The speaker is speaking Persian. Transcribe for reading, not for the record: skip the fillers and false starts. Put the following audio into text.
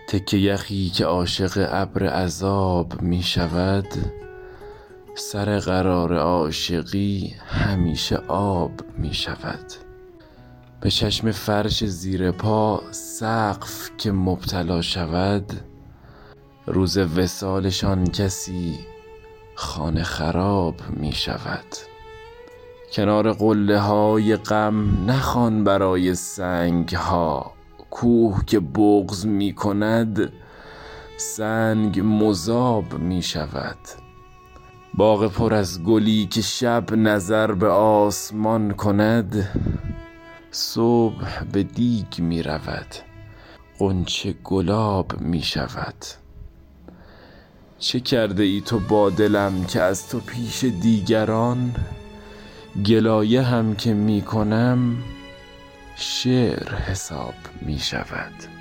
تکه یخی که عاشق ابر عذاب می شود، سر قرار عاشقی همیشه آب می شود. به چشم فرش زیر پا سقف که مبتلا شود، روز وصالشان کسی خانه خراب می شود. کنار قله های غم نخوان برای سنگ ها، کوه که بغض می کند سنگ مذاب می شود. باغ پر از گلی که شب نظر به آسمان کند، صبح به دیگ می رود غنچه گلاب می شود. چه کرده ای تو با دلم که از تو پیش دیگران، گلایه هم که می کنم شعر حساب می شود.